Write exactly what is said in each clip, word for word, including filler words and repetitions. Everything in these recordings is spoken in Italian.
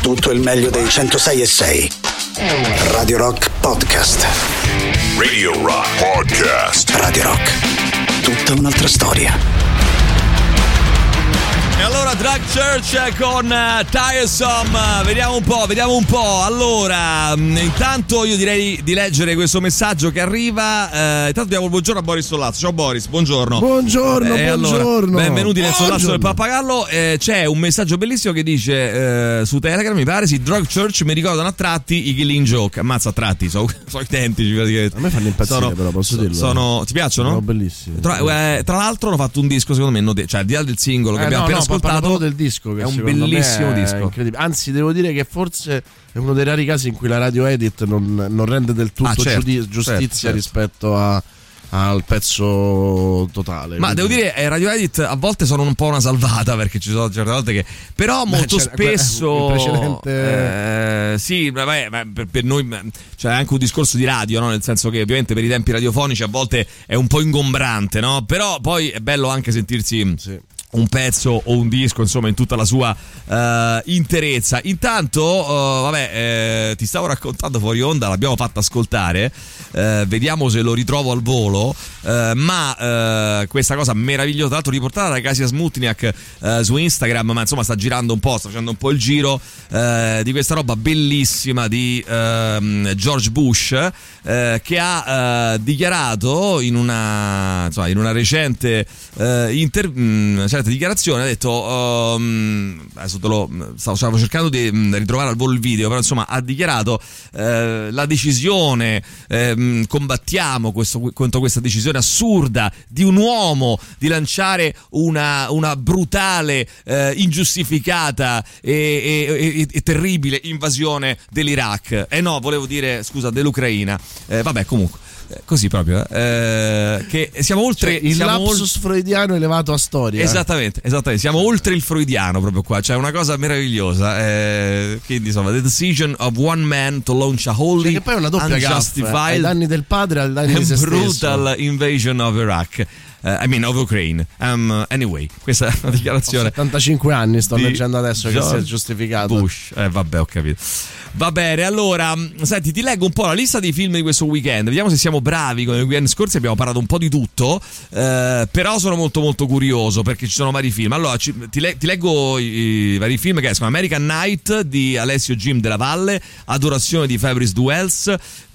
tutto il meglio dei centosei e sei. Radio Rock Podcast. Radio Rock Podcast. Radio Rock, tutta un'altra storia. E allora Drag Church con uh, Tiresome, vediamo un po', vediamo un po'. Allora, mh, intanto io direi di leggere questo messaggio che arriva. Uh, intanto diamo il buongiorno a Boris Sollazzo. Ciao Boris, buongiorno. Buongiorno, eh, buongiorno. Allora, benvenuti nel buongiorno. Sollazzo del Pappagallo. Eh, c'è un messaggio bellissimo che dice uh, su Telegram, mi pare, sì, Drag Church mi ricordano a tratti i Killing Joke. Ammazza, a tratti, sono, sono identici praticamente. A me fanno impazzire, sono, però posso dirlo. Sono, ti piacciono? Sono bellissimi. Tra, eh, tra l'altro hanno fatto un disco secondo me, note- cioè al di là del singolo che Eh, abbiamo no, appena no, ascoltato, del disco che è un secondo bellissimo me è disco. incredibile. Anzi, devo dire che forse è uno dei rari casi in cui la radio edit non, non rende del tutto Ah, certo, giudi- giustizia certo, certo. rispetto a, al pezzo totale. Ma quindi... devo dire, eh, Radio Edit a volte sono un po' una salvata, perché ci sono certe volte che. Però molto c'era- spesso. il precedente- eh, sì, vabbè, ma per, per noi c'è anche un discorso di radio, no? Nel senso che ovviamente per i tempi radiofonici a volte è un po' ingombrante, no? Però poi è bello anche sentirsi. Sì. Un pezzo o un disco, insomma, in tutta la sua uh, interezza. Intanto, uh, vabbè, eh, ti stavo raccontando fuori onda, l'abbiamo fatta ascoltare. Uh, vediamo se lo ritrovo al volo. Uh, ma uh, questa cosa meravigliosa, tra l'altro riportata da Kasia Smutniak uh, su Instagram, ma insomma sta girando un po', sta facendo un po' il giro uh, di questa roba bellissima di uh, George Bush, uh, che ha uh, dichiarato in una, insomma, in una recente uh, inter- mh, cioè, dichiarazione ha detto um, adesso te lo stavo, stavo cercando di um, ritrovare al volo il video, però insomma ha dichiarato eh, la decisione eh, combattiamo questo, contro questa decisione assurda di un uomo di lanciare una, una brutale eh, ingiustificata e, e, e, e terribile invasione dell'Iraq e eh no volevo dire scusa dell'Ucraina eh, vabbè comunque così proprio eh, che siamo oltre Cioè, il siamo lapsus ol- freudiano elevato a storia. esattamente, esattamente siamo oltre il freudiano proprio qua, cioè una cosa meravigliosa eh, quindi insomma the decision of one man to launch a wholly Cioè, che poi è una doppia gaffe ai danni del padre e ai danni di se stesso. brutal invasion of Iraq. Uh, I mean of Ukraine. Um, anyway, questa è una dichiarazione. Ho settantacinque anni, sto di leggendo adesso che George si è giustificato. Bush. Eh, vabbè, ho capito. Va bene, allora, senti, ti leggo un po' la lista dei film di questo weekend. Vediamo se siamo bravi. Come i weekend scorsi abbiamo parlato un po' di tutto, eh, però sono molto molto curioso perché ci sono vari film. Allora, ci, ti, le, ti leggo i, i vari film che escono. American Night di Alessio Jim della Valle, Adorazione di Fabrice Duels,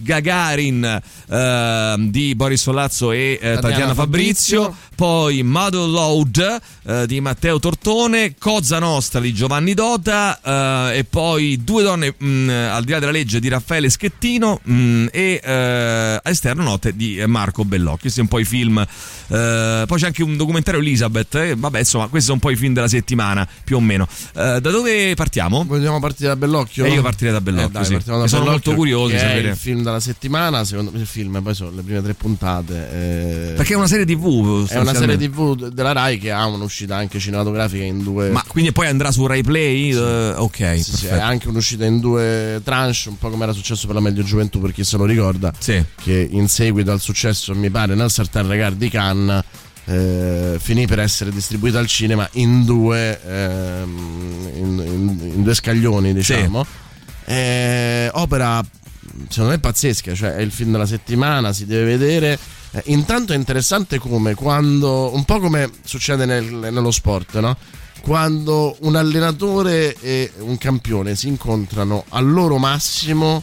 Gagarin eh, di Boris Sollazzo e eh, Tatiana, Tatiana Fabrizio. Poi Mother Load eh, di Matteo Tortone, Cosa Nostra di Giovanni Dota eh, e poi Due donne mh, al di là della legge di Raffaele Schettino mh, e eh, Esterno Notte di Marco Bellocchio. Questi sono un po' i film. Eh, poi c'è anche un documentario Elizabeth. Eh, vabbè, insomma, questi sono un po' i film della settimana, più o meno. Eh, da dove partiamo? Vogliamo partire da Bellocchio? E io partirei da Bellocchio. Eh, dai, sì. partiamo da sono Bellocchio, molto curioso di che sapere. È il film della settimana, secondo me il film, poi sono le prime tre puntate. Eh... Perché è una serie tivù. È una serie tivù della Rai che ha un'uscita anche cinematografica in due. Ma quindi poi andrà su Rai Play? Sì. Uh, ok, sì, sì, è anche un'uscita in due tranche, un po' come era successo per la Meglio Gioventù, per chi se lo ricorda. Sì. Che in seguito al successo, mi pare, nel Certain Regard di Cannes, eh, finì per essere distribuita al cinema in due, ehm, in, in, in due scaglioni, diciamo. Sì. Eh, opera secondo me pazzesca, cioè è il film della settimana, si deve vedere. Eh, intanto è interessante come quando, un po' come succede nel, nello sport, no? Quando un allenatore e un campione si incontrano al loro massimo,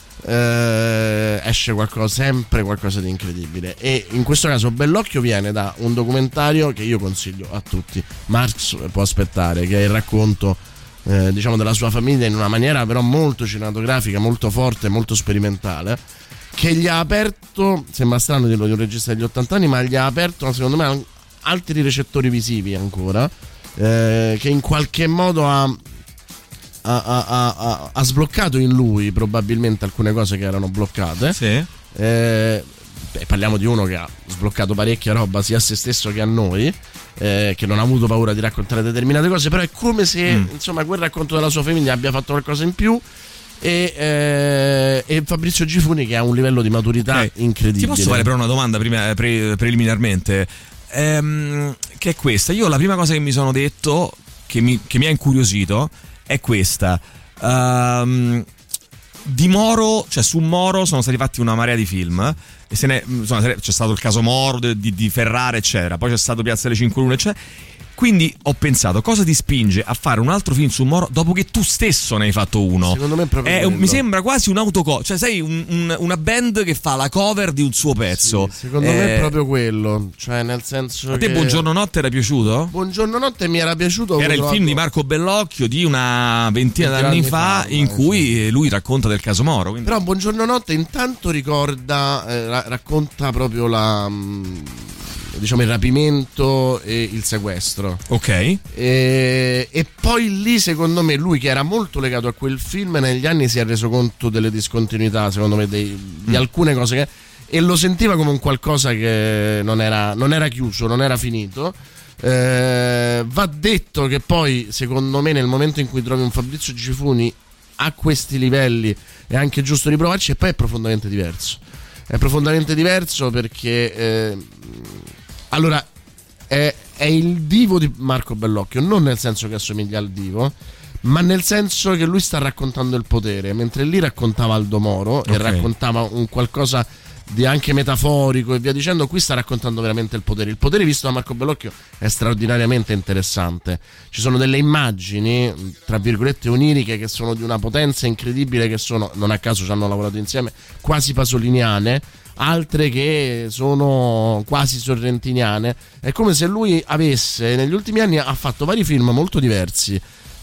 eh, esce qualcosa, sempre qualcosa di incredibile. E in questo caso Bellocchio viene da un documentario che io consiglio a tutti, Marx può aspettare, che è il racconto eh, diciamo della sua famiglia in una maniera però molto cinematografica, molto forte, molto sperimentale, che gli ha aperto, sembra strano dirlo di un regista degli ottanta anni, ma gli ha aperto secondo me altri recettori visivi ancora, eh, che in qualche modo ha, ha, ha, ha, ha sbloccato in lui probabilmente alcune cose che erano bloccate. Sì. Eh, beh, parliamo di uno che ha sbloccato parecchia roba sia a se stesso che a noi, eh, che non ha avuto paura di raccontare determinate cose, però è come se mm. insomma quel racconto della sua famiglia abbia fatto qualcosa in più. E, eh, e Fabrizio Gifuni che ha un livello di maturità okay. incredibile. Ti posso fare però una domanda prima, pre, preliminarmente, ehm, che è questa. Io la prima cosa che mi sono detto, che mi, che mi ha incuriosito, è questa. Um, di Moro, cioè su Moro sono stati fatti una marea di film e se ne, insomma, c'è stato il caso Moro di, di Ferrara eccetera, poi c'è stato Piazza delle Cinque Lune eccetera. Quindi ho pensato, cosa ti spinge a fare un altro film su Moro dopo che tu stesso ne hai fatto uno? Secondo me è proprio è, mi sembra quasi un autoco, cioè sei un, un, una band che fa la cover di un suo pezzo. Sì, secondo eh, me è proprio quello, cioè nel senso a te che... Buongiorno Notte era piaciuto? Buongiorno Notte mi era piaciuto. Era il trovato... film di Marco Bellocchio di una ventina d'anni fa, fa in cui lui racconta del caso Moro. Quindi... Però Buongiorno Notte intanto ricorda, eh, racconta proprio la... Mh, diciamo il rapimento e il sequestro. Ok. E, e poi lì secondo me lui, che era molto legato a quel film, negli anni si è reso conto delle discontinuità, secondo me, dei, di mm. alcune cose che, e lo sentiva come un qualcosa che non era, non era chiuso, non era finito. Eh, va detto che poi secondo me nel momento in cui trovi un Fabrizio Gifuni a questi livelli è anche giusto riprovarci, e poi è profondamente diverso. È profondamente diverso perché eh, allora è, è il divo di Marco Bellocchio, non nel senso che assomiglia al divo, ma nel senso che lui sta raccontando il potere, mentre lì raccontava Aldo Moro, okay, e raccontava un qualcosa di anche metaforico e via dicendo. Qui sta raccontando veramente il potere. Il potere visto da Marco Bellocchio è straordinariamente interessante. Ci sono delle immagini tra virgolette oniriche che sono di una potenza incredibile, che sono, non a caso ci hanno lavorato insieme, quasi pasoliniane, altre che sono quasi sorrentiniane. È come se lui avesse negli ultimi anni ha fatto vari film molto diversi,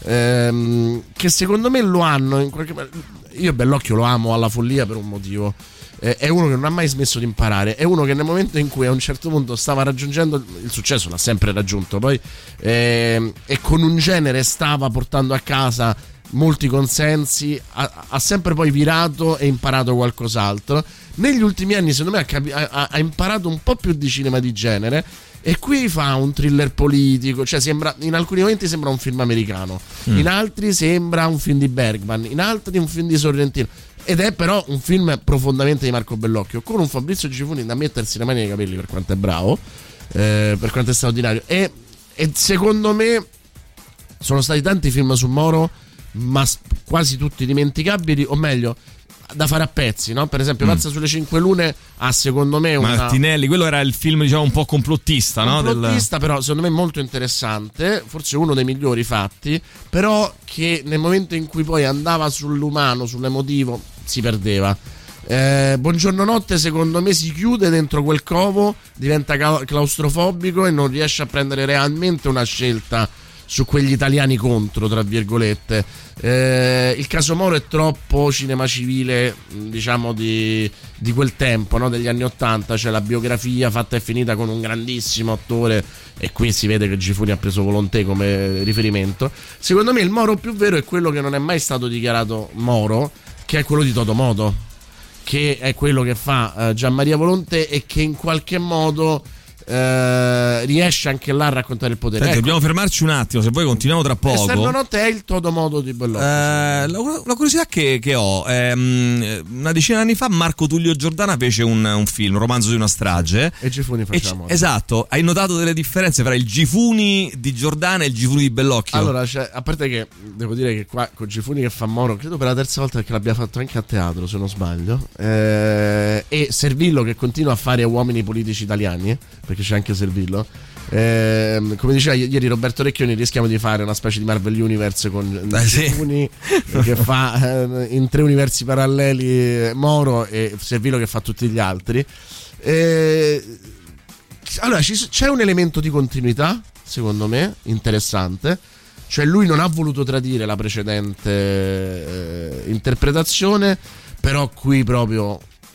ehm, che secondo me lo hanno in qualche... Io Bellocchio lo amo alla follia per un motivo. È uno che non ha mai smesso di imparare, è uno che nel momento in cui a un certo punto stava raggiungendo il successo, l'ha sempre raggiunto poi, eh, e con un genere stava portando a casa molti consensi, ha, ha sempre poi virato e imparato qualcos'altro. Negli ultimi anni secondo me ha, capi- ha, ha imparato un po' più di cinema di genere, e qui fa un thriller politico, cioè sembra, in alcuni momenti sembra un film americano, mm. in altri sembra un film di Bergman, in altri un film di Sorrentino, ed è però un film profondamente di Marco Bellocchio, con un Fabrizio Gifuni da mettersi le mani nei capelli per quanto è bravo, eh, per quanto è straordinario. E, e secondo me sono stati tanti film su Moro, ma quasi tutti dimenticabili, o meglio da fare a pezzi, no? Per esempio, mm. Pazza sulle Cinque Lune ha secondo me una... Martinelli, quello era il film diciamo un po' complottista, no? Complottista, del... però secondo me molto interessante, forse uno dei migliori fatti, però che nel momento in cui poi andava sull'umano, sull'emotivo, si perdeva. Eh, Buongiorno Notte secondo me si chiude dentro quel covo, diventa claustrofobico e non riesce a prendere realmente una scelta su quegli italiani contro, tra virgolette. Eh, il caso Moro è troppo cinema civile, diciamo, di, di quel tempo, no? Degli anni Ottanta. C'è la biografia fatta e finita con un grandissimo attore, e qui si vede che Gifuni ha preso Volonté come riferimento. Secondo me il Moro più vero è quello che non è mai stato dichiarato Moro, che è quello di Totomodo, che è quello che fa uh, Gianmaria Volonté, e che in qualche modo Uh, riesce anche là a raccontare il potere. Senti, ecco. Dobbiamo fermarci un attimo, se poi continuiamo tra poco. Esterno Notte è il Totomodo di Bellocchio. Uh, la, la curiosità che, che ho è, um, una decina di anni fa Marco Tullio Giordana fece un, un film, un romanzo di una strage, e Gifuni facciamo. C- esatto, hai notato delle differenze tra il Gifuni di Giordana e il Gifuni di Bellocchio? Allora, cioè, a parte che devo dire che qua con Gifuni che fa Moro, credo per la terza volta, che l'abbia fatto anche a teatro, se non sbaglio, eh, e Servillo che continua a fare uomini politici italiani, perché c'è anche Servillo. Eh, come diceva ieri Roberto Recchioni, rischiamo di fare una specie di Marvel Universe con eh, Gifuni sì. che fa eh, in tre universi paralleli Moro, e Servillo che fa tutti gli altri. Eh, allora ci, c'è un elemento di continuità secondo me interessante, cioè lui non ha voluto tradire la precedente eh, interpretazione, però qui proprio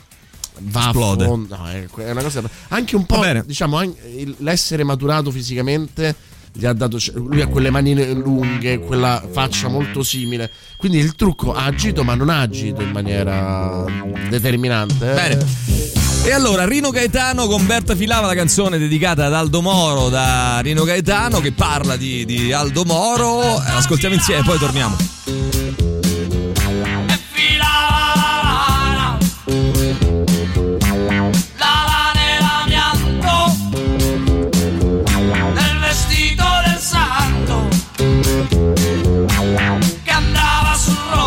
va esplode. A fondo. No, è una cosa anche un po', diciamo, l'essere maturato fisicamente gli ha dato, lui ha quelle mani lunghe, quella faccia molto simile, quindi il trucco ha agito, ma non ha agito in maniera determinante. eh. Bene. E allora Rino Gaetano con Berta Filava, la canzone dedicata ad Aldo Moro da Rino Gaetano, che parla di, di Aldo Moro. Ascoltiamo insieme e poi torniamo. Che andava sul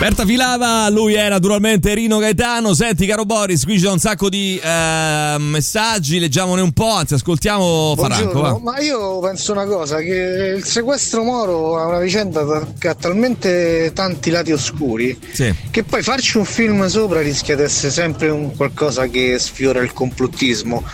Berta Filava, lui è naturalmente Rino Gaetano. Senti caro Boris, qui c'è un sacco di eh, messaggi, leggiamone un po', anzi ascoltiamo Franco. Va. Ma io penso una cosa, che il sequestro Moro ha una vicenda che ha talmente tanti lati oscuri, sì, che poi farci un film sopra rischia di essere sempre un qualcosa che sfiora il complottismo.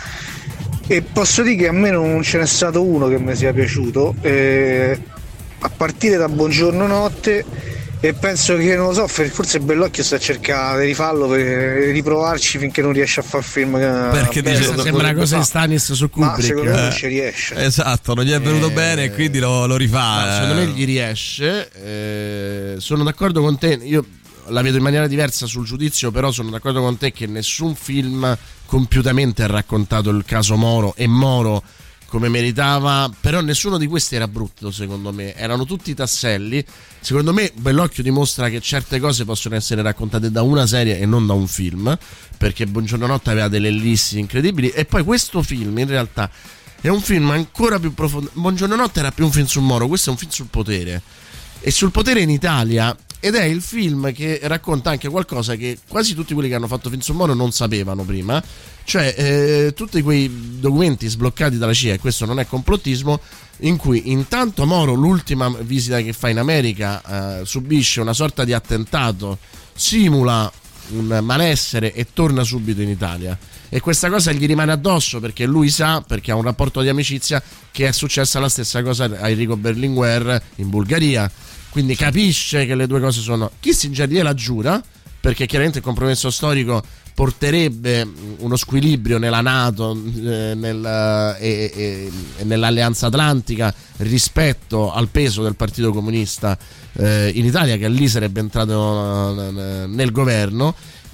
E posso dire che a me non ce n'è stato uno che mi sia piaciuto, eh, a partire da Buongiorno Notte. E penso che, non lo so, forse Bellocchio sta cercando di rifarlo per riprovarci finché non riesce a fare film. Perché dice, sembra una cosa di Stanis su Kubrick. Ma secondo me non ci riesce. Esatto, non gli è venuto eh, bene e quindi lo, lo rifà. No, secondo me gli riesce. Eh, sono d'accordo con te. Io la vedo in maniera diversa sul giudizio, però sono d'accordo con te che nessun film compiutamente ha raccontato il caso Moro e Moro come meritava, però nessuno di questi era brutto, secondo me. Erano tutti tasselli. Secondo me Bellocchio dimostra che certe cose possono essere raccontate da una serie e non da un film, perché Buongiorno Notte aveva delle ellissi incredibili, e poi questo film in realtà è un film ancora più profondo. Buongiorno Notte era più un film sul Moro, questo è un film sul potere, e sul potere in Italia, ed è il film che racconta anche qualcosa che quasi tutti quelli che hanno fatto film sul Moro non sapevano prima, cioè eh, tutti quei documenti sbloccati dalla C I A, e questo non è complottismo, in cui intanto Moro, l'ultima visita che fa in America, eh, subisce una sorta di attentato, simula un malessere e torna subito in Italia, e questa cosa gli rimane addosso perché lui sa, perché ha un rapporto di amicizia, che è successa la stessa cosa a Enrico Berlinguer in Bulgaria, quindi capisce che le due cose sono. Kissinger gliela giura, perché chiaramente il compromesso storico porterebbe uno squilibrio nella NATO eh, nel, e, e, e nell'Alleanza Atlantica rispetto al peso del Partito Comunista eh, in Italia, che lì sarebbe entrato nel governo,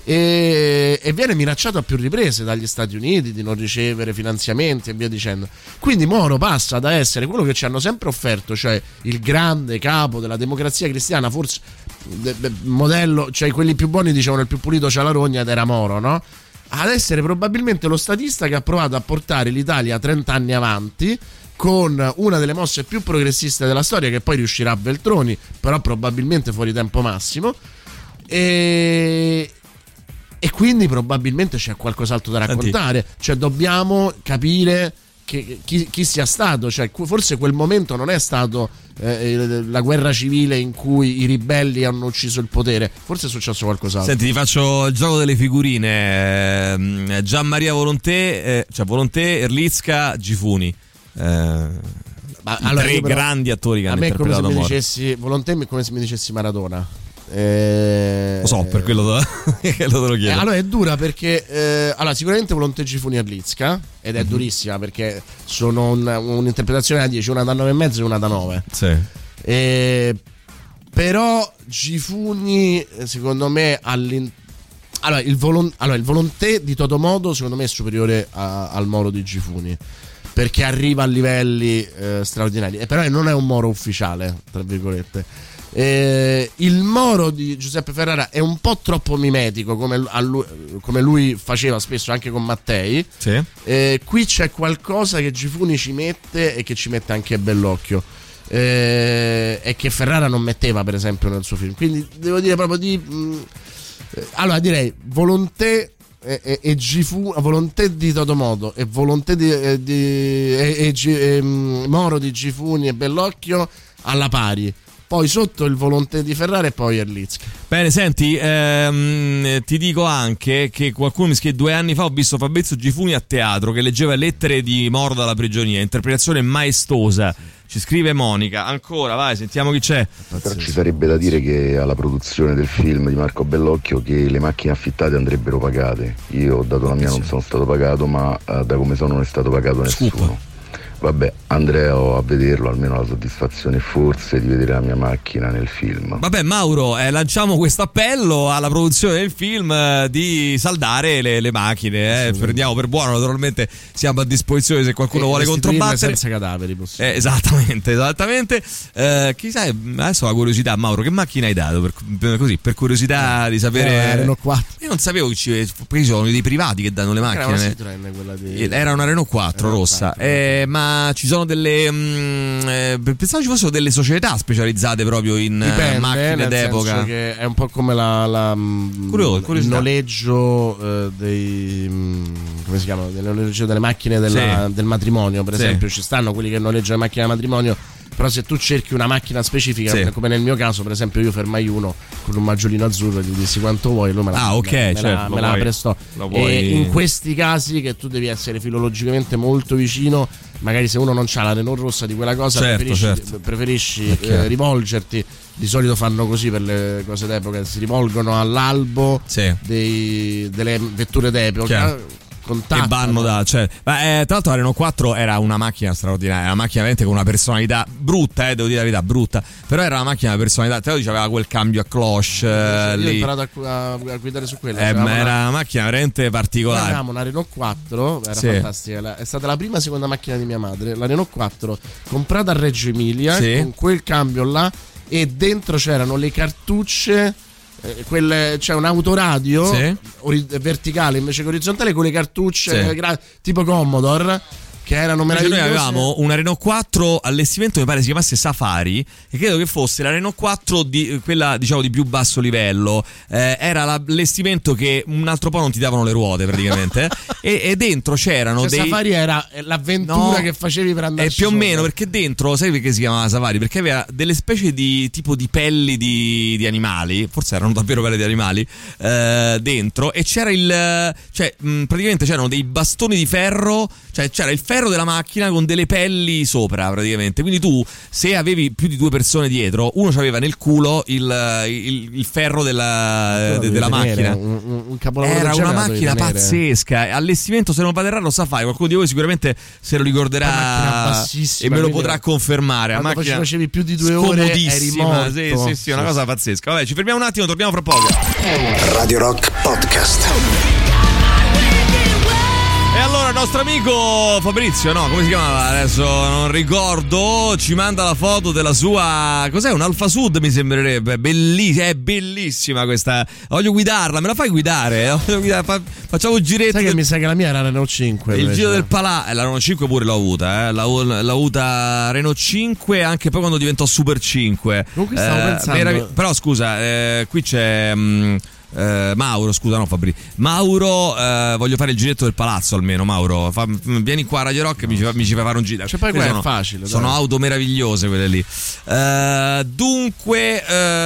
e, e viene minacciato a più riprese dagli Stati Uniti di non ricevere finanziamenti e via dicendo. Quindi Moro passa da essere quello che ci hanno sempre offerto, cioè il grande capo della democrazia cristiana, forse de, de, modello, cioè quelli più buoni dicevano il più pulito c'ha la rogna ed era Moro, no? Ad essere probabilmente lo statista che ha provato a portare l'Italia trenta anni avanti con una delle mosse più progressiste della storia, che poi riuscirà a Veltroni, però probabilmente fuori tempo massimo, e E quindi probabilmente c'è qualcos'altro da raccontare. Senti. Cioè dobbiamo capire che, chi, chi sia stato, cioè forse quel momento non è stato eh, la guerra civile in cui i ribelli hanno ucciso il potere, forse è successo qualcos'altro. Senti, ti faccio il gioco delle figurine. Gian Maria Volonté, eh, cioè Volonté, Erlicka, Gifuni. Eh, Ma allora, tre però, grandi attori che hanno interpretato Moro. A me è come se mi dicessi Volonté, come se mi dicessi Maradona. Eh, lo so, per quello lo, te lo chiedo. Eh, allora è dura perché eh, allora sicuramente Volonté, Gifuni, Erlicka, ed è mm-hmm. durissima perché sono un, un'interpretazione da dieci, una da nove e mezzo e una da nove. Sì. Eh, però Gifuni secondo me all'in... allora, il volon... allora il Volonté di Totomodo secondo me è superiore a, al Moro di Gifuni, perché arriva a livelli eh, straordinari, e però non è un Moro ufficiale, tra virgolette. Eh, il Moro di Giuseppe Ferrara è un po' troppo mimetico, come, a lui, come lui faceva spesso anche con Mattei. Sì. Eh, qui c'è qualcosa che Gifuni ci mette e che ci mette anche Bellocchio, eh, e che Ferrara non metteva per esempio nel suo film, quindi devo dire proprio di mh, eh, allora direi Volonté e, e, e Gifuni, Volonté di Totomodo e Volonté di, eh, di e, e, e, mh, Moro di Gifuni e Bellocchio alla pari. Poi sotto il Volonté di Ferrara e poi Erlicka. Bene, senti, ehm, ti dico anche che qualcuno mi scrive: due anni fa ho visto Fabrizio Gifuni a teatro che leggeva lettere di Moro dalla prigionia, interpretazione maestosa. Ci scrive Monica. Ancora, vai, sentiamo chi c'è. Però ci sarebbe da dire che alla produzione del film di Marco Bellocchio che le macchine affittate andrebbero pagate. Io ho dato la mia, non sono stato pagato, ma uh, da come sono non è stato pagato nessuno. Scoop. Vabbè, andrò a vederlo, almeno la soddisfazione forse di vedere la mia macchina nel film. Vabbè Mauro, eh, lanciamo questo appello alla produzione del film eh, di saldare le, le macchine, eh. Prendiamo per buono, naturalmente siamo a disposizione se qualcuno e vuole controbattere. Senza cadaveri eh, Esattamente, esattamente. Eh, chissà, adesso la curiosità, Mauro, che macchina hai dato? Per, per, così, per curiosità eh, di sapere. Eh, Renault quattro. Io non sapevo che ci, perché ci sono dei privati che danno le macchine. Era una Citroen, quella di... Era una Renault quattro Renault rossa, quattro. Eh, ma ma ci sono delle mh, eh, pensavo ci fossero delle società specializzate proprio in Dipende, eh, macchine nel d'epoca. senso che è un po' come la, la Curioso, il noleggio eh, dei mh, come si chiama? Del noleggio delle macchine della, sì. del matrimonio, per sì. esempio. Ci stanno quelli che noleggiano le macchine da matrimonio, però se tu cerchi una macchina specifica, sì. come nel mio caso, per esempio, io fermai uno con un maggiolino azzurro, gli dissi quanto vuoi, lui me la, ah, ok, me, certo, me la, me la puoi, prestò. E in questi casi che tu devi essere filologicamente molto vicino, magari se uno non c'ha la Renault rossa di quella cosa, certo, preferisci, certo. preferisci eh, rivolgerti. Di solito fanno così per le cose d'epoca, si rivolgono all'albo sì. dei, delle vetture d'epoca. Contatto, che vanno da cioè, ma, eh, tra l'altro la Renault quattro era una macchina straordinaria, una macchina veramente con una personalità brutta, eh, devo dire la verità, brutta, però era una macchina di personalità. Tra l'altro aveva quel cambio a cloche, eh, io lì. ho imparato a, a guidare su quella, eh, ma era una, una macchina veramente particolare. avevamo una Renault quattro, era sì. fantastica, è stata la prima e seconda macchina di mia madre, la Renault quattro comprata a Reggio Emilia, sì. con quel cambio là, e dentro c'erano le cartucce, quelle, c'è un autoradio sì. ori- verticale invece che orizzontale, con le cartucce sì. gra- tipo Commodore, che erano meravigliose. Noi avevamo una Renault quattro allestimento, mi pare si chiamasse Safari, e credo che fosse la Renault quattro di quella, diciamo, di più basso livello. Eh, era l'allestimento che un altro po' non ti davano le ruote praticamente. e, e dentro c'erano cioè, dei Safari era l'avventura no, che facevi per andare eh, più o meno, perché dentro, sai perché si chiamava Safari? Perché aveva delle specie di tipo di pelli di, di animali, forse erano davvero pelli di animali, eh, dentro, e c'era il cioè mh, praticamente c'erano dei bastoni di ferro, cioè c'era il ferro della macchina con delle pelli sopra praticamente, quindi tu se avevi più di due persone dietro, uno c'aveva nel culo il, il, il ferro della, de, della macchina, un, un, un capolavoro. Era una macchina pazzesca, allestimento, se non vado errato Safari, qualcuno di voi sicuramente se lo ricorderà e me lo potrà confermare. Quando macchina facevi più di due ore eri morto. Sì, sì, sì, una cosa pazzesca. Vabbè, ci fermiamo un attimo, torniamo fra poco. Radio Rock Podcast. E allora il nostro amico Fabrizio, no, come si chiamava? Adesso non ricordo, ci manda la foto della sua, cos'è? Un Alfa Sud mi sembrerebbe, bellissima, è bellissima questa, voglio guidarla, me la fai guidare? Voglio guidare, facciamo un giretto. Sai che del... mi sa che la mia era Renault cinque. Il invece. giro del Palà, la Renault cinque pure l'ho avuta, eh. l'ho, l'ho avuta Renault cinque anche poi quando diventò Super cinque. Comunque stavo eh, pensando... merav- però scusa, eh, qui c'è... Mh, Uh, Mauro, scusa, no Fabri. Mauro, uh, voglio fare il giretto del palazzo almeno. Mauro, fa, vieni qua a Radio Rock e mi, mi ci fai fare un giro. Cioè, poi qua sono, è facile. Sono dai. auto meravigliose quelle lì. Uh, dunque,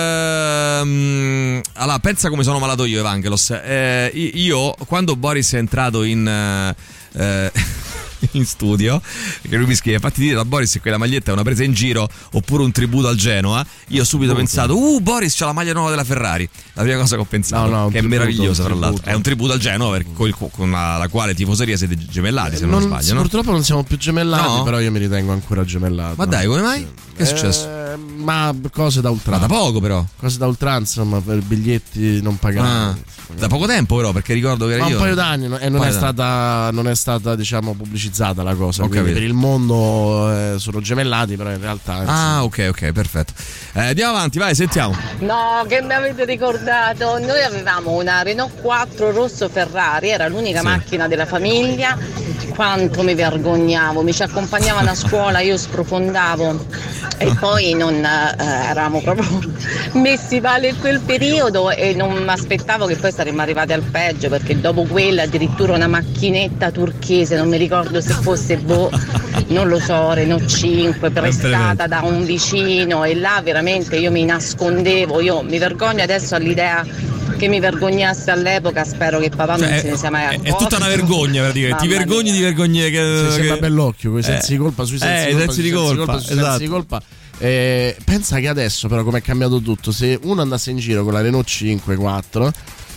uh, allora, pensa come sono malato io, Evangelos. Uh, io, quando Boris è entrato in. Uh, uh, in studio, perché lui mi scrive: fatti dire da Boris se quella maglietta è una presa in giro oppure un tributo al Genoa. Io ho subito tributo. pensato: uh, Boris c'ha la maglia nuova della Ferrari. La prima cosa che ho pensato, no, no, che è tributo, meravigliosa, tra tributo. l'altro. È un tributo al Genoa, per, con, con la, la quale tifoseria siete gemellati, se non, non sbaglio, no? Purtroppo non siamo più gemellati, No? però io mi ritengo ancora gemellato. Ma dai, come mai? Che è successo? Eh, ma cose da oltranza. Ma da poco, però. Cose da oltranza, ma per biglietti non pagati. Ah, da poco tempo, però, perché ricordo che Ma io. un paio d'anni no? E non è, d'anni. stata, non è stata, diciamo, pubblicizzata la cosa. Ho Quindi capito. per il mondo eh, sono gemellati, però in realtà. Ah, ok, ok, perfetto. Eh, andiamo avanti, vai, sentiamo. No, che mi avete ricordato? Noi avevamo una Renault quattro rosso Ferrari, era l'unica Sì. macchina della famiglia. Quanto mi vergognavo, mi ci accompagnavano a scuola, io sprofondavo e poi non eh, eravamo proprio messi male in quel periodo e non mi aspettavo che poi saremmo arrivati al peggio, perché dopo quella addirittura una macchinetta turchese, non mi ricordo se fosse boh, non lo so, Renault cinque, prestata da un vicino, e là veramente io mi nascondevo, io mi vergogno adesso all'idea che mi vergognasse all'epoca, spero che papà Cioè, non se ne sia mai è, accorto. è tutta una vergogna, praticamente. Ti Mamma vergogni mia. di vergogne che. Si sembra che... Bellocchio, con i sensi Eh. di colpa sui sensi Eh, di colpa, sensi di sui sensi colpa, sui sensi esatto. di colpa. Eh, pensa che adesso però come è cambiato tutto, se uno andasse in giro con la Renault cinque quattro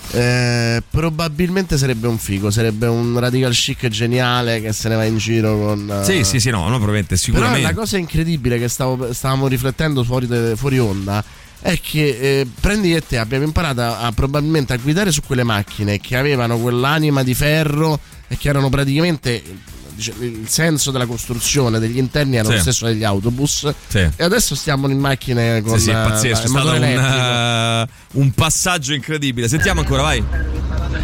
eh, probabilmente sarebbe un figo, sarebbe un radical chic geniale che se ne va in giro con uh... Sì, sì, sì, no, no, probabilmente, sicuramente. Però la cosa incredibile che stavo, stavamo riflettendo fuori, de, fuori onda è che eh, prendi e te abbiamo imparato a, a probabilmente a guidare su quelle macchine che avevano quell'anima di ferro e che erano praticamente il senso della costruzione degli interni era Sì. lo stesso degli autobus, Sì. e adesso stiamo in macchine con Sì, sì, è pazzesco, eh, è il stato motore un, elettrico. uh, un passaggio incredibile. Sentiamo ancora, vai.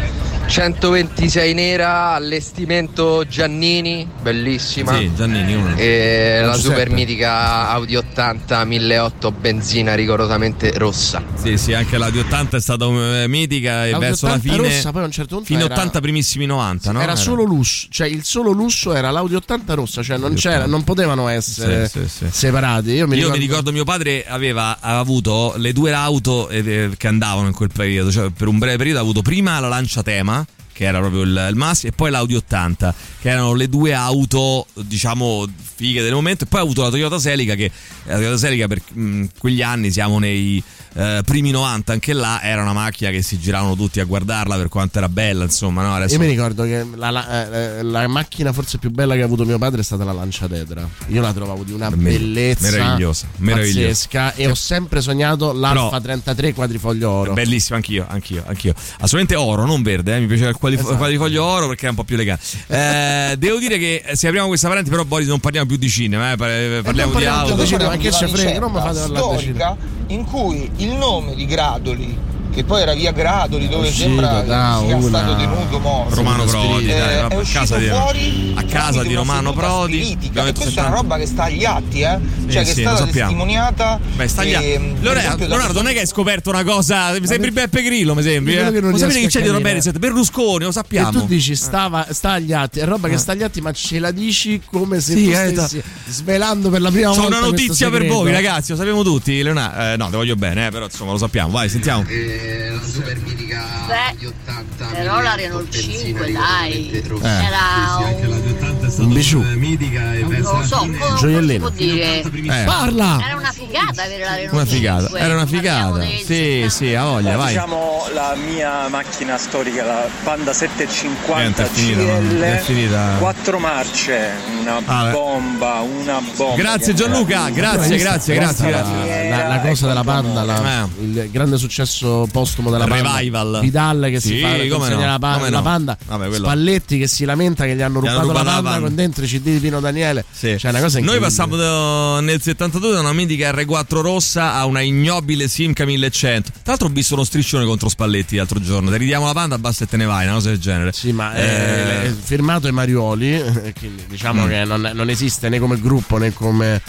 centoventisei nera, allestimento Giannini, bellissima. Sì, Giannini uno. E la super mitica Audi ottanta milleottocento benzina rigorosamente rossa. Sì, sì, anche l'Audi ottanta è stata uh, mitica e L'Audi verso la fine rossa, poi a un certo punto fine era, ottanta primissimi novanta, no? Era, era solo lusso, cioè il solo lusso era l'Audi ottanta rossa, cioè non c'era, non potevano essere sì, sì, sì. separati. Io, mi, Io ricordo... mi ricordo mio padre aveva, aveva avuto le due auto eh, che andavano in quel periodo, cioè per un breve periodo ha avuto prima la Lancia Tema, che era proprio il, il massimo, e poi l'Audi ottanta, che erano le due auto, diciamo, fighe del momento. E poi ha avuto la Toyota Celica, che la Toyota Celica per mh, quegli anni, siamo nei eh, primi novanta, anche là era una macchina che si giravano tutti a guardarla per quanto era bella, insomma, no? Adesso... Io mi ricordo che la, la, la macchina forse più bella che ha avuto mio padre è stata la Lancia Tetra. Io la trovavo di una bellezza meravigliosa, meravigliosa. pazzesca, e ho sempre sognato l'Alfa Però, trentatré quadrifoglio oro. Bellissimo, anch'io, anch'io, anch'io. Assolutamente oro, non verde, eh? Mi piaceva il quadrif- esatto. quadrifoglio oro perché era un po' più elegante. Eh, devo dire che se apriamo questa parentesi, però Boris, non parliamo più di cinema, eh? Parliamo di auto. Ma che c'è frega, non mi fate parlare di cinema. In cui il nome di Gradoli, che poi era via Gradoli, dove uscito, sembra da, che sia una... stato tenuto morto. Romano Prodi, eh, dai, vabbè, è a casa di, fuori a casa di Romano Prodi. E questa è una roba che sta agli atti, eh? Sì, cioè sì, che è stata testimoniata. Beh, sta agli atti. Leonardo, Leonardo, non è che hai scoperto una cosa. Mi sembri Beppe Grillo, mi sembri. Eh? Lo sapete che c'è di Roberto? Berlusconi, lo sappiamo. E tu dici stava, sta agli atti, è roba che sta agli atti, ma ce la dici come se sì, tu eh, stessi svelando per la prima C'ho volta. C'ho una notizia per voi, ragazzi, lo sappiamo tutti. Leonardo, eh, no, te voglio bene, eh, però insomma lo sappiamo. Vai, sentiamo. Eh, la super mitica Beh, ottanta, però la Renault cinque, dai, eh. era un, un bijou, non lo so, come gioiellino. si può dire? Eh. Parla! Era una figata avere la Renault una figata. cinque. Era una figata. Sì, sì, ha voglia, vai. Diciamo la mia macchina storica, la Panda settecentocinquanta Niente, è finita, C L, è finita. quattro marce, una ah, bomba, una bomba. Grazie Gianluca, grazie, grazie, grazie, grazie. La, la cosa della Panda, la, eh. il grande successo postumo della Panda. Revival. Vidal che sì, si fa come no, la, pa- come la no. Panda. Vabbè, Spalletti che si lamenta che gli hanno rubato, rubato la Panda la con dentro i C D di Pino Daniele. Sì. Cioè, una cosa Noi passiamo da, nel settantadue da una mitica R quattro rossa a una ignobile Simca millecento. Tra l'altro ho visto uno striscione contro Spalletti l'altro giorno. Ti ridiamo la Panda, basta e te ne vai, una cosa del genere. Sì, ma eh... è, è firmato ai Marioli, quindi diciamo mm. che non, non esiste né come gruppo né come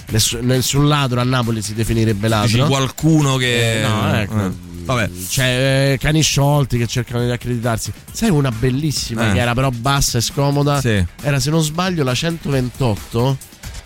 nessun ladro a Napoli si definirebbe ladro. Dici qualcuno che eh, no, ecco. Eh. Vabbè. C'è eh, cani sciolti che cercano di accreditarsi. Sai una bellissima eh. che era però bassa e scomoda? Sì. Era, se non sbaglio, la centoventotto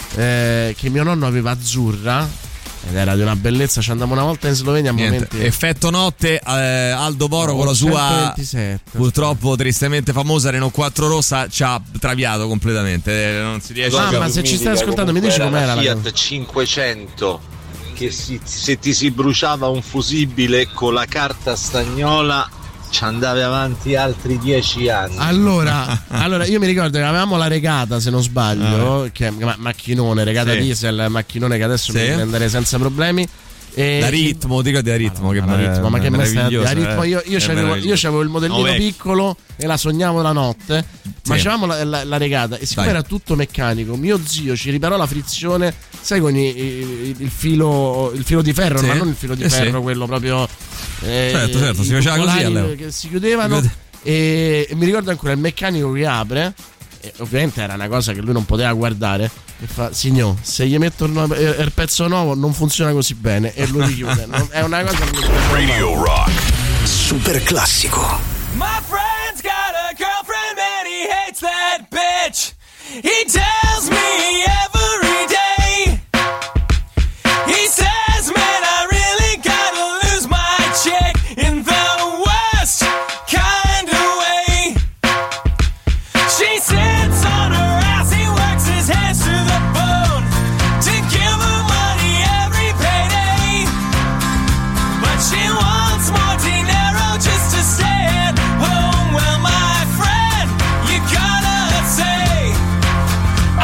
eh, che mio nonno aveva azzurra. Ed era di una bellezza, ci andavamo una volta in Slovenia a Niente. momenti. Effetto notte, eh, Aldo Boro no, con la sua centoventisette purtroppo tristemente famosa Renault quattro rossa ci ha traviato completamente, eh, non si riesce ah, a... ma se ci stai ascoltando mi dici com'era la Fiat cinquecento che si, se ti si bruciava un fusibile con la carta stagnola ci andavi avanti altri dieci anni. Allora, allora io mi ricordo che avevamo la Regata, se non sbaglio, ah. che è ma- macchinone, Regata sì. diesel, macchinone che adesso sì. mi prenderei senza problemi. E da ritmo, ti ricordi da ritmo? Ah, che da ritmo, ma che meraviglioso. Da ritmo, io, io, c'avevo, io c'avevo il modellino oh, piccolo e la sognavo la notte, sì. ma c'avevamo la, la, la Regata e siccome Dai. era tutto meccanico, mio zio ci riparò la frizione, sai, con i, i, il filo il filo di ferro, sì. ma non il filo di eh, ferro, sì. quello proprio eh, certo, certo, si faceva così allora. Che si chiudevano e, e mi ricordo ancora il meccanico che apre. E ovviamente era una cosa che lui non poteva guardare e fa: signor, se gli metto il, no- il pezzo nuovo non funziona così bene, e lo richiude. Non, è una cosa che Radio Rock super classico. My friend's got a girlfriend and he hates that bitch. He tells me every day. He says, man, I really gotta lose my chick in the worst kind of way. She sits on her ass, he works his hands to the bone to give her money every payday. But she wants more dinero just to stay at home. Well, my friend, you gotta say,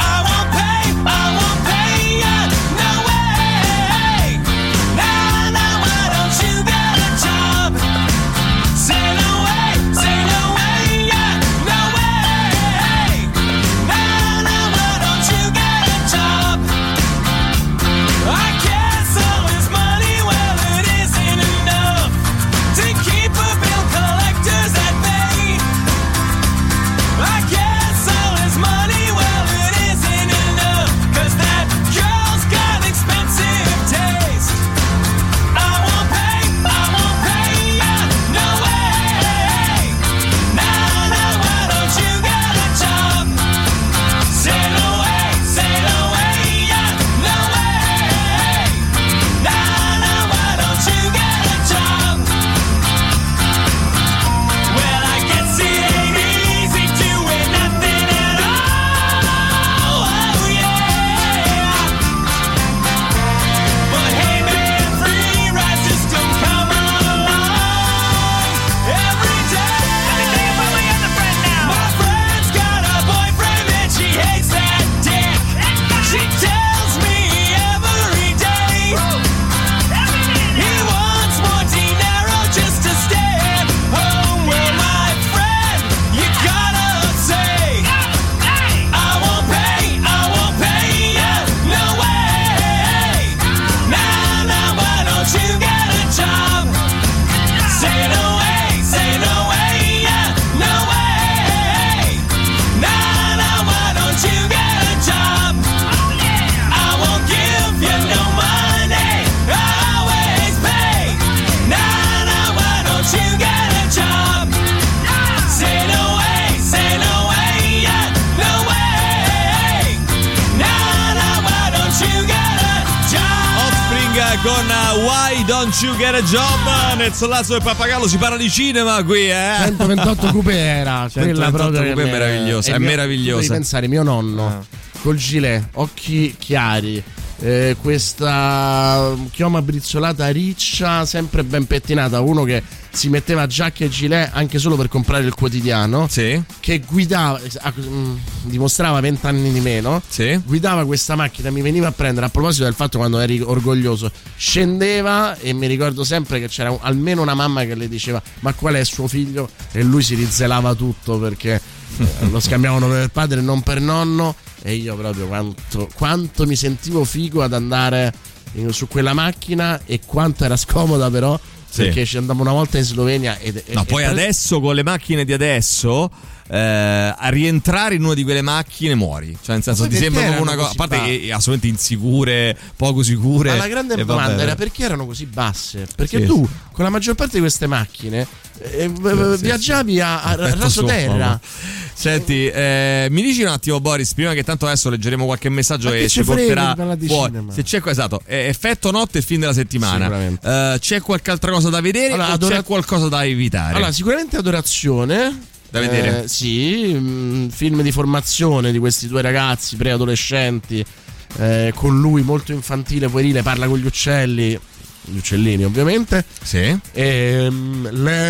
don't you get a job? Nel Sollazzo del Pappagallo si parla di cinema qui, eh? centoventotto Coupé era, cioè quella proprio Coupé è meravigliosa, è mio, meravigliosa. Devi pensare, mio nonno ah. col gilet, occhi chiari, eh, questa chioma brizzolata riccia, sempre ben pettinata, uno che si metteva giacca e gilet anche solo per comprare il quotidiano, sì. che guidava, mh, dimostrava vent'anni di meno, sì. guidava questa macchina, mi veniva a prendere, a proposito del fatto quando eri orgoglioso, scendeva e mi ricordo sempre che c'era un, almeno una mamma che le diceva ma qual è suo figlio, e lui si rizelava tutto perché eh, lo scambiavano per padre e non per nonno, e io proprio quanto, quanto mi sentivo figo ad andare in, su quella macchina, e quanto era scomoda però, perché ci andavo una volta in Slovenia ed, no, e, poi e adesso con le macchine di adesso eh, a rientrare in una di quelle macchine muori, cioè nel senso ti sembra proprio una cosa, a parte che assolutamente insicure, poco sicure. Ma la grande e domanda vabbè. era perché erano così basse, perché sì, tu sì. con la maggior parte di queste macchine eh, sì, viaggiavi sì. a, a rasoterra. Senti, eh, mi dici un attimo Boris, prima che tanto adesso leggeremo qualche messaggio e ci porterà fuori. Se c'è esatto, eh, effetto notte e fin della settimana, eh, c'è qualche altra cosa da vedere, allora, o adora- c'è qualcosa da evitare? Allora, sicuramente Adorazione da vedere, eh, sì, mh, film di formazione di questi due ragazzi preadolescenti, eh, con lui molto infantile, puerile, parla con gli uccelli, gli uccellini ovviamente, sì. E um,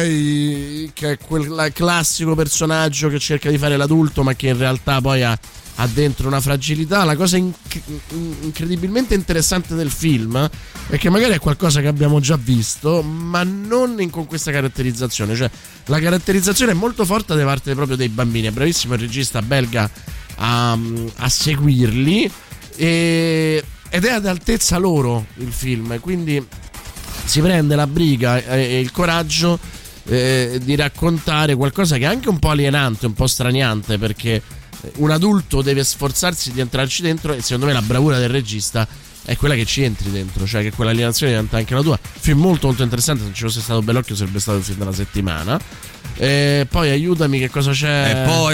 lei che è quel classico personaggio che cerca di fare l'adulto ma che in realtà poi ha, ha dentro una fragilità. La cosa inc- incredibilmente interessante del film è che magari è qualcosa che abbiamo già visto, ma non in, con questa caratterizzazione, cioè la caratterizzazione è molto forte da parte proprio dei bambini, è bravissimo il regista belga a, a seguirli, e, ed è ad altezza loro il film, quindi si prende la briga e il coraggio eh, di raccontare qualcosa che è anche un po' alienante, un po' straniante, perché un adulto deve sforzarsi di entrarci dentro, e secondo me la bravura del regista è quella che ci entri dentro, cioè che quell'alienazione diventa anche la tua. Film molto molto interessante, se non ci fosse stato Bellocchio sarebbe stato il film della settimana. E poi aiutami, che cosa c'è? E poi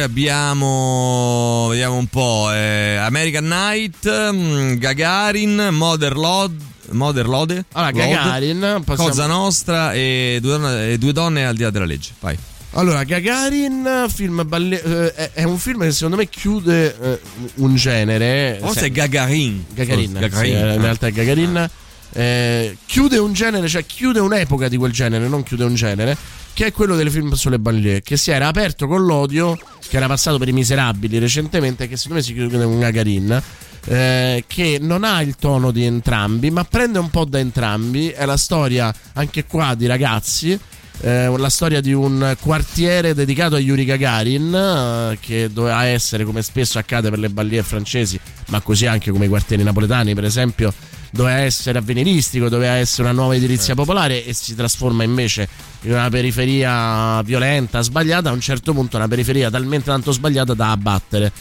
abbiamo, vediamo un po', eh, American Night, Gagarin, Mother Lode, Mother Lode, allora, Gagarin, possiamo... Cosa Nostra e due, donne, e due donne al di là della legge. Vai. Allora, Gagarin, film balle- eh, è un film che secondo me chiude eh, un genere. Forse se... è Gagarin. Gagarin, Gagarin. Sì, in realtà è Gagarin. Eh, chiude un genere, cioè chiude un'epoca di quel genere, non chiude un genere, che è quello dei film sulle banlieue, che si era aperto con l'odio, che era passato per I Miserabili recentemente, che secondo me si chiude con Gagarin. Eh, che non ha il tono di entrambi, ma prende un po' da entrambi. È la storia anche qua di ragazzi, eh, la storia di un quartiere dedicato a Yuri Gagarin, eh, che doveva essere, come spesso accade per le banlieue francesi, ma così anche come i quartieri napoletani per esempio, doveva essere avveniristico, doveva essere una nuova edilizia popolare, e si trasforma invece in una periferia violenta, sbagliata. A un certo punto una periferia talmente tanto sbagliata da abbattere.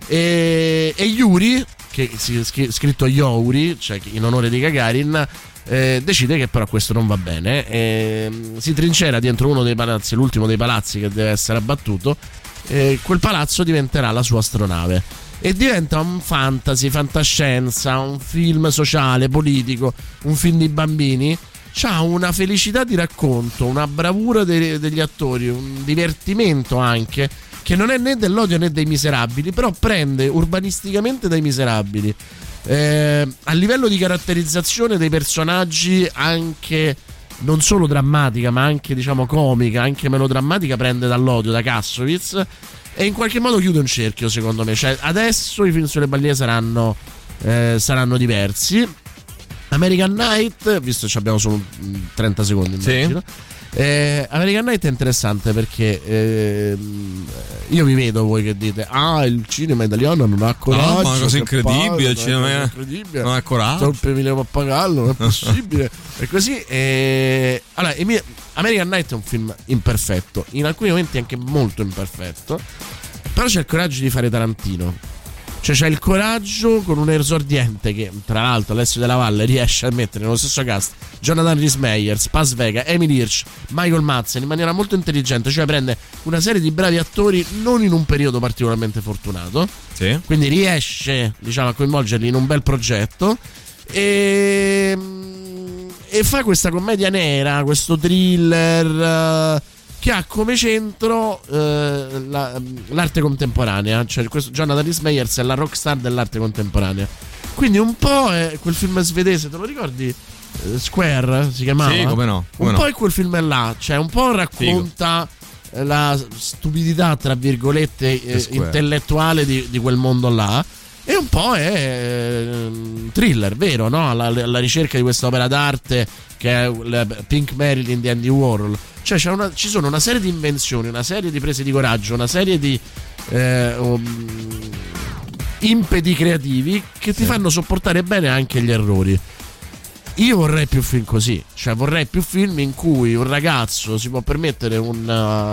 E, e Yuri, che si è scritto Youri, cioè in onore di Gagarin, eh, decide che però questo non va bene, e si trincera dentro uno dei palazzi, l'ultimo dei palazzi che deve essere abbattuto, e quel palazzo diventerà la sua astronave, e diventa un fantasy, fantascienza, un film sociale, politico, un film di bambini. C'ha una felicità di racconto, una bravura de- degli attori, un divertimento anche, che non è né dell'odio né dei Miserabili, però prende urbanisticamente dai Miserabili. Eh, a livello di caratterizzazione dei personaggi, anche non solo drammatica, ma anche diciamo comica, anche melodrammatica, prende dall'odio, da Kassovitz, e in qualche modo chiude un cerchio, secondo me. Cioè, adesso i film sulle banlieue saranno, eh, saranno diversi. American Night, visto che abbiamo solo trenta secondi, immagino. Sì. Eh, American Night è interessante perché eh, io vi vedo voi che dite: ah, il cinema italiano non ha coraggio, no, ma è una cosa incredibile, palle, il cinema è incredibile, non ha coraggio, troppo Emilio Pappagallo, non è possibile. E così eh, allora, American Night è un film imperfetto, in alcuni momenti anche molto imperfetto, però c'è il coraggio di fare Tarantino. Cioè c'è il coraggio, con un esordiente che tra l'altro Alessio Della Valle riesce a mettere nello stesso cast Jonathan Rhys-Meyers, Paz Vega, Emily Hirsch, Michael Madsen, in maniera molto intelligente. Cioè prende una serie di bravi attori non in un periodo particolarmente fortunato, sì. Quindi riesce, diciamo, a coinvolgerli in un bel progetto, e, e fa questa commedia nera, questo thriller uh, che ha come centro uh, la, l'arte contemporanea, cioè questo Jonathan Rhys Meyers è la rockstar dell'arte contemporanea, quindi un po' è quel film svedese, te lo ricordi? Square si chiamava? Sì, come no, come un no. po' è quel film là, cioè un po' racconta Figo. la stupidità tra virgolette eh, intellettuale di, di quel mondo là, e un po' è eh, thriller, vero, no? Alla, alla ricerca di questa opera d'arte che è Pink Marilyn di Andy Warhol, cioè c'è una, ci sono una serie di invenzioni, una serie di prese di coraggio, una serie di eh, um, impeti creativi che ti sì. fanno sopportare bene anche gli errori. Io vorrei più film così, cioè vorrei più film in cui un ragazzo si può permettere un,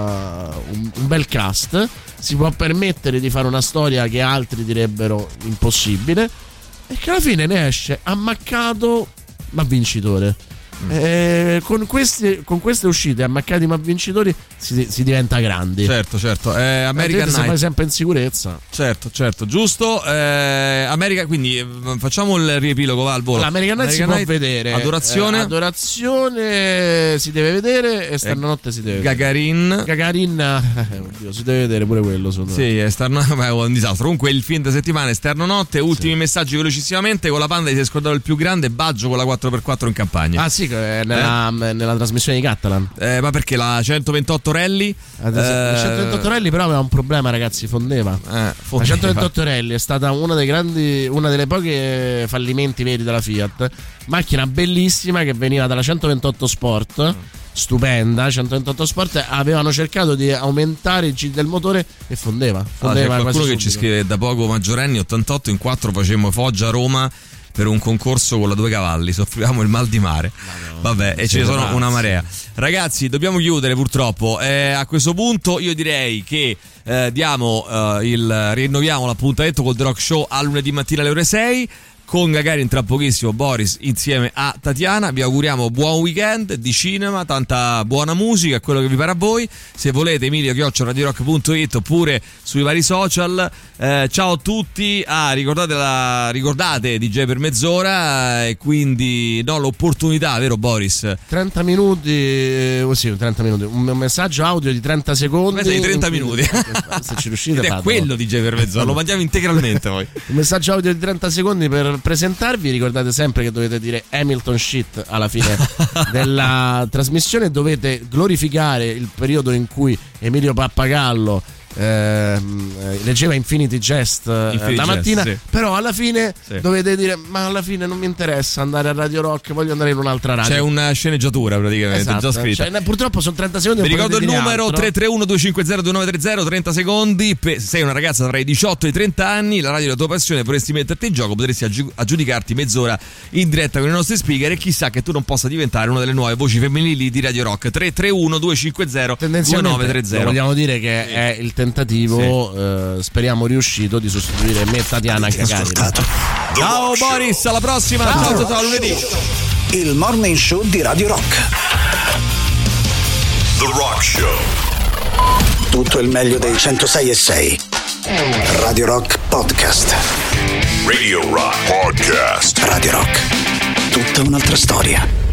uh, un, un bel cast, si può permettere di fare una storia che altri direbbero impossibile, e che alla fine ne esce ammaccato ma vincitore. Mm. E con, questi, con queste uscite ammaccati ma vincitori si, si diventa grandi. Certo, certo. eh, American Night siamo sempre in sicurezza. Certo, certo, giusto. eh, America, quindi facciamo il riepilogo, va al volo. L'American Night si Night, può vedere. Adorazione eh, Adorazione si deve vedere, e Stanotte si deve Gagarin vedere. Gagarin eh, oddio, si deve vedere pure quello. Sì, esterno, beh, è un disastro. Comunque il film da settimana Esterno Notte. Ultimi sì. messaggi velocissimamente. Con la Panda ti sei scordato il più grande, Baggio con la quattro per quattro in campagna. Ah sì, nella, eh? nella trasmissione di Catalan. Eh, ma perché la centoventotto Rally? La centoventotto Rally però aveva un problema, ragazzi, fondeva. Eh, fondeva. La centoventotto Rally è stata una dei grandi, una delle poche fallimenti veri della Fiat. Macchina bellissima che veniva dalla centoventotto Sport, stupenda. centoventotto Sport avevano cercato di aumentare il G del motore e fondeva. fondeva ah, c'è qualcuno che subito. ci scrive da poco: maggiorenni ottantotto, in quattro facemmo Foggia-Roma per un concorso con la due cavalli, soffrivamo il mal di mare. No, vabbè, e ce ne sono una marea. Ragazzi, dobbiamo chiudere purtroppo. Eh, a questo punto io direi che eh, diamo eh, il rinnoviamo l'appuntamento col The Rock Show a lunedì mattina alle ore sei. Con Gagarin tra pochissimo, Boris insieme a Tatiana. Vi auguriamo buon weekend di cinema, tanta buona musica, quello che vi pare a voi. Se volete, Emilio chiocciola radiorock punto it oppure sui vari social. Eh, ciao a tutti. Ah, ricordate, la, ricordate D J per mezz'ora, e quindi no, l'opportunità, vero Boris? trenta minuti, oh sì, trenta minuti, un messaggio audio di trenta secondi. Di trenta minuti. Se ci riuscite, ed è quello D J per mezz'ora, lo mandiamo integralmente poi. Un messaggio audio di trenta secondi per presentarvi. Ricordate sempre che dovete dire Hamilton shit alla fine della trasmissione. Dovete glorificare il periodo in cui Emilio Pappagallo eh, leggeva Infinity Jest eh, la mattina, sì. Però alla fine sì. dovete dire: ma alla fine non mi interessa andare a Radio Rock, voglio andare in un'altra radio. C'è una sceneggiatura praticamente, esatto, già scritta. Cioè, purtroppo sono trenta secondi. Vi ricordo il numero tre tre uno due cinque zero due nove tre zero, trenta secondi. Se sei una ragazza tra i diciotto e i trenta anni, la radio della tua passione, vorresti metterti in gioco, potresti aggi- aggiudicarti mezz'ora in diretta con i nostri speaker, e chissà che tu non possa diventare una delle nuove voci femminili di Radio Rock. Tre tre uno due cinque zero due nove tre zero. Vogliamo dire che sì. è il tentativo, sì. eh, speriamo riuscito, di sostituire me e Tatiana Gagarin. Ciao Boris, alla prossima. Ciao, ciao, ciao, lunedì. Il morning show di Radio Rock. The Rock Show. Tutto il meglio dei centosei e sei. Radio Rock Podcast. Radio Rock Podcast. Radio Rock. Tutta un'altra storia.